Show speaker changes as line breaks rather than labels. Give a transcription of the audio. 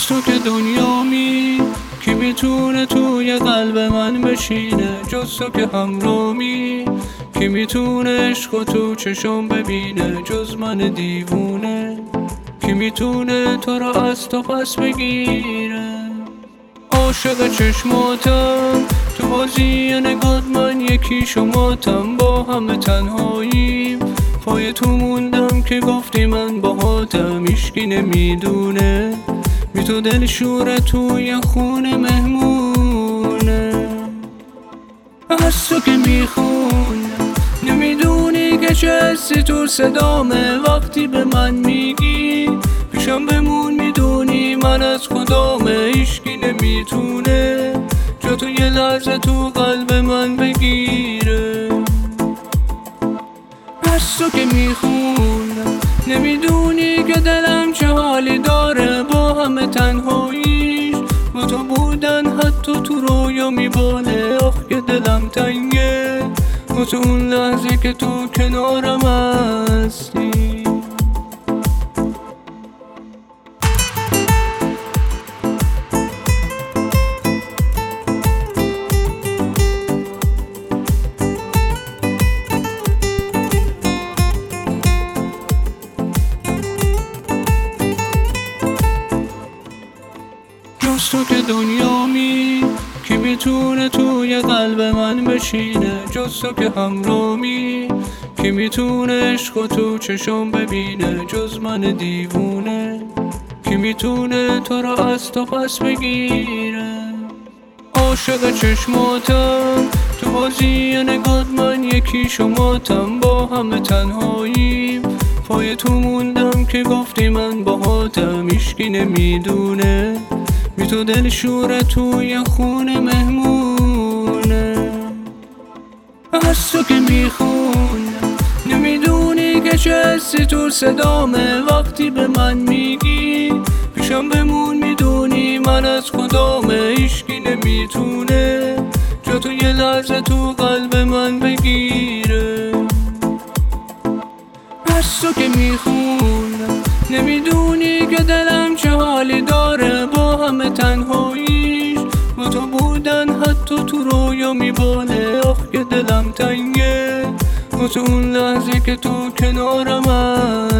جز تو که دنیامی، کی میتونه توی قلب من بشینه؟ جز تو که همرامی، کی میتونه عشق تو چشم ببینه؟ جز من دیوونه، کی میتونه تو را از تو پس بگیره؟ عاشق چشماتم، تو بازی نگات من یکی شماتم. با همه تنهاییم، پای تو موندم که گفتی من باهاتم. هیچکی نمیدونه بی تو دل شوره توی خونه مهمونه. از تو که میخونم نمیدونی که چه حسی تو صدامه. وقتی به من میگی پیشم بمون، میدونی من از کدامه. هیچکی نمیتونه جا تو یه لحظه تو قلب من بگیره. از تو که میخونم نمیدونی که دلم چه حالی داره. با همه تنهاییش با تو بودن حتی تو رویا میباله. آخ که دلم تنگه واسه اون لحظه که تو کنارم هستی. جز تو که دنیامی، کی میتونه توی قلب من بشینه؟ جز تو که همرامی، کی میتونه عشق تو چشم ببینه؟ جز من دیوونه، کی میتونه تو را از تو پس بگیره؟ عاشق چشماتم، تو بازی نگات من یکی شماتم. با همه تنهاییم، پای تو موندم که گفتی من باهاتم. هیچکی نمیدونه بی تو دل شوره توی خونه مهمونه. از تو که میخونم نمیدونی که چه حسی تو صدامه. وقتی به من میگی پیشم بمون، میدونی من از کدامه. هیچکی نمیتونه جا تو یه لحظه تو قلب من بگیره. از تو که میخونم نمیدونی که دلم چه حالی داره. با همه تنهاییش با تو بودن حتی تو رویا میباله. آخ که دلم تنگه واسه اون لحظه که تو کنارم هستی.